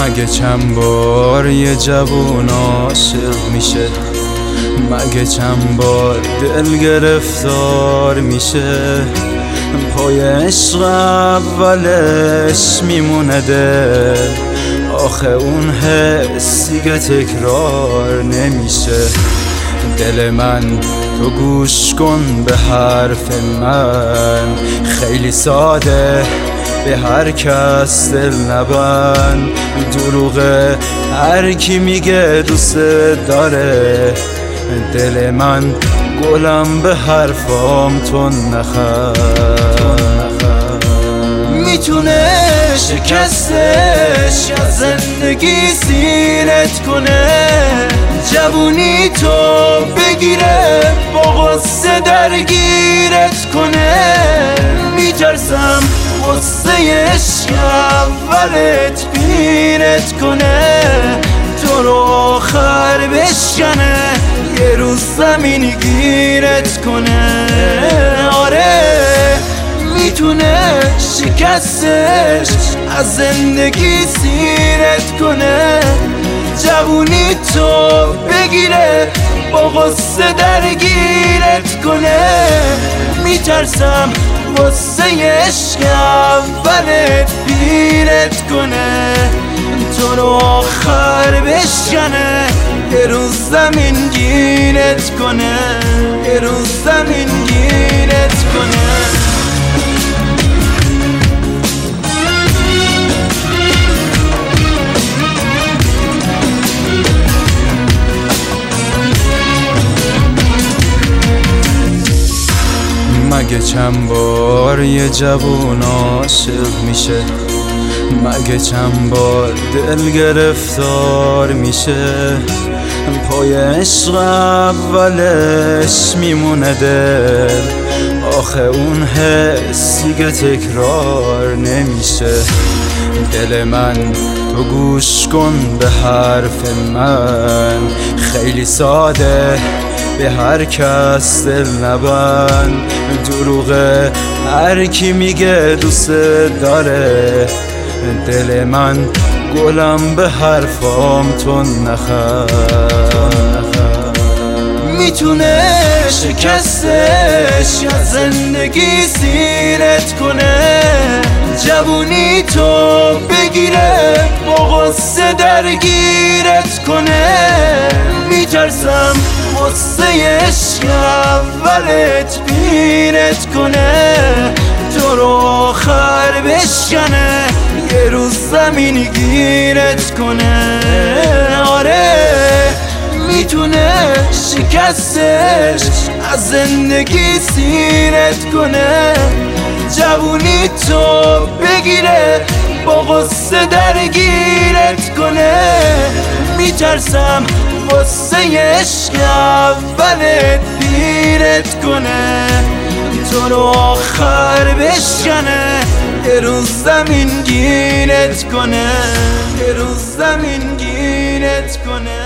مگه چند بار یه جوون عاشق میشه؟ مگه چند بار دل گرفتار میشه؟ پای عشق اولش میمونه دل، آخه اون حس دیگه تکرار نمیشه. دل من تو گوش کن به حرف من، خیلی ساده به هر کس دل نبند. دروغه هر کی میگه دوست داره، دل من گلم به حرفام تو نخند. میتونه شکستش از زندگی سیرت کنه، جوونی تو بگیره با غصه درگیرت کنه. میترسم غصه عشق اولت پیرت کنه، تو رو آخر بشکنه، یه روز زمین گیرت کنه. آره میتونه شکستش از زندگی سیرت کنه، جوونی تو بگیره با غصه درگیرت کنه. میترسم غصه عشق اولت پیرت کنه، تو رو آخر بشکنه، یه روز زمین گیرت کنه، یه روز زمین گیرت کنه. مگه چند بار یه جوون عاشق میشه؟ مگه چند بار دل گرفتار میشه؟ پای عشق اولش میمونه دل، آخه اون حس دیگه تکرار نمیشه. دل من تو گوش کن به حرف من، خیلی ساده به هر کس دل نبند. دروغه هر کی میگه دوست داره، دل من گلم به حرفام تو نخند. میتونه شکستش از زندگی سیرت کنه، جوونی تو بگیره با غصه درگیرت کنه. میترسم غصه عشق اولت پیرت کنه، تو رو آخر بشکنه، یه روز زمین گیرت کنه. آره میتونه شکستش از زندگی سیرت کنه، جوونی تو بگیره با غصه درگیرت کنه. میترسم غصه عشق اولت پیرت کنه، تو رو آخر بشکنه، یه روز زمین گیرت کنه، یه روز زمین گیرت کنه.